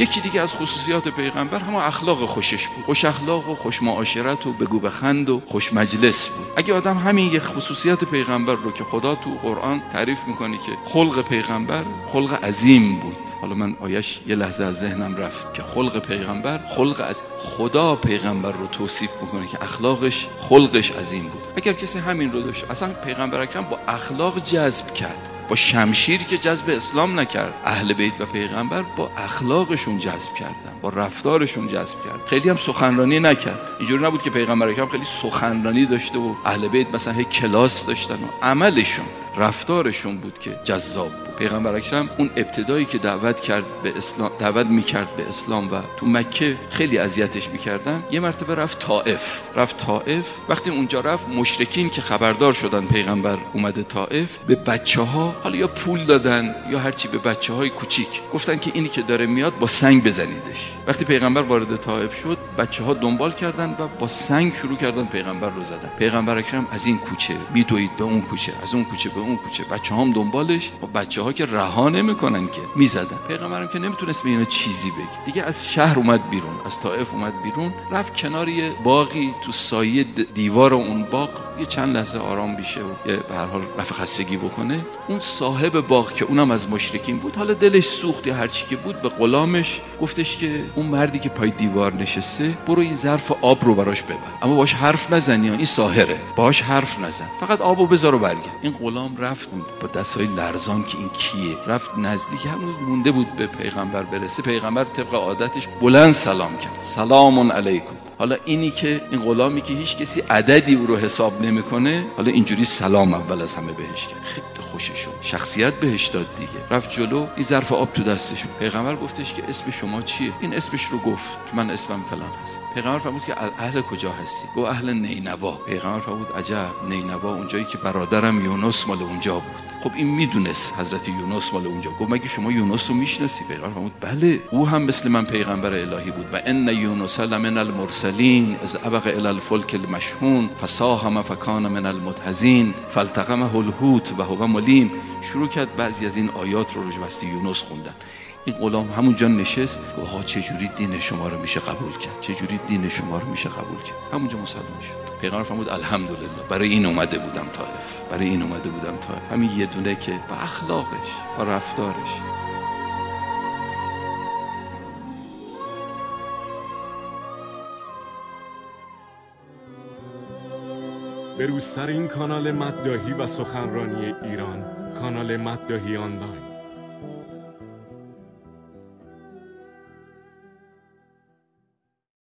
یکی دیگه از خصوصیات پیغمبر همون اخلاق خوشش بود، خوش اخلاق و خوش معاشرت و بگو بخند و خوش مجلس بود. اگه آدم همین یک خصوصیات پیغمبر رو که خدا تو قرآن تعریف میکنه که خلق پیغمبر خلق عظیم بود، حالا من آیش یه لحظه از ذهنم رفت که خلق پیغمبر خلق از خدا پیغمبر رو توصیف میکنه که اخلاقش خلقش عظیم بود. اگر کسی همین رو داشت، اصلا پیغمبر اکرم با اخلاق جذب کرد، با شمشیر که جذب اسلام نکرد، اهل بیت و پیغمبر با اخلاقشون جذب کردن، با رفتارشون جذب کرد. خیلی هم سخنرانی نکرد. اینجوری نبود که پیغمبر اکرم خیلی سخنرانی داشته و اهل بیت مثلا هی کلاس داشتن و عملشون رفتارشون بود که جذاب بود. پیغمبر اکرم اون ابتدایی که دعوت میکرد به اسلام و تو مکه خیلی اذیتش میکردن، یه مرتبه رفت طائف. وقتی اونجا رفت، مشرکین که خبردار شدن پیغمبر اومده طائف، به بچه‌ها حالا یا پول دادن یا هرچی، به بچه‌های کوچیک گفتن که اینی که داره میاد با سنگ بزنیدش. وقتی پیغمبر وارد طائف شد، بچه‌ها دنبال کردن و با سنگ شروع کردن پیغمبر رو زدن. پیغمبر اکرم از این کوچه میدوید به اون کوچه، از اون کوچه به اون کوچه، بچه‌ها هم دنبالش، و بچه‌ها که رها نمی‌کنن که میزدن. پیغمبرم که نمیتونست به اینا چیزی بگه دیگه، از شهر اومد بیرون، از طائف اومد بیرون، رفت کنار یه باغی، تو سایه دیوار اون باغ یه چند لحظه آرام بشه و به هر حال رفع خستگی بکنه. اون صاحب باغ که اونم از مشرکین بود، حالا دلش سوخت یا هر چی که بود، به غلامش گفتش که اون مردی که پای دیوار نشسته، برو این ظرف آب رو براش ببر، اما باش حرف نزن، یا این ساحره، باش حرف نزن، فقط آبو بذار و برگرد. این غلام رفت با دستای لرزان که این کیه، رفت نزدیک، همون مونده بود به پیغمبر برسه. پیغمبر طبق عادتش بلند سلام کرد، سلام علیکم. حالا اینی که این غلامی که هیچ کسی عددی رو حساب نمیکنه، حالا اینجوری سلام اول از همه بهش کرد. خیلی خوشش شد، شخصیت بهش داد دیگه. رفت جلو، این ظرف آب تو دستش بود. پیغمبر گفتش که اسم شما چیه؟ این اسمش رو گفت که من اسمم فلان هست. پیغمبر فرمود که اهل کجا هستی؟ گفت اهل نینوا. پیغمبر فرمود عجب، نینوا اونجایی که برادرم یونس مال اونجا بود. خب این میدونست حضرت یونس مال اونجا. گفت مگه شما یونس رو میشناسی؟ پیغمبر فرمود بله، او هم مثل من پیغمبر الهی بود. و ان یونس لمن المرسلین اذ ابق الی الفلک المشحون فساهم فکان من المدحضین فالتقمه الحوت و هو ملیم. شروع کرد بعضی از این آیات رو واسه یونس خوندن. این غلام همونجا نشست، گفت آقا چجوری دین شما رو میشه قبول کرد، چجوری دین شما رو میشه قبول کرد. همونجا مسلمان شد. پیغمبر فرمود الحمدلله، برای این اومده بودم طائف، همین یه دونه که با اخلاقش، با رفتارش. بروزترین کانال مداحی و سخنرانی ایران، کانال مداحی آنلاین.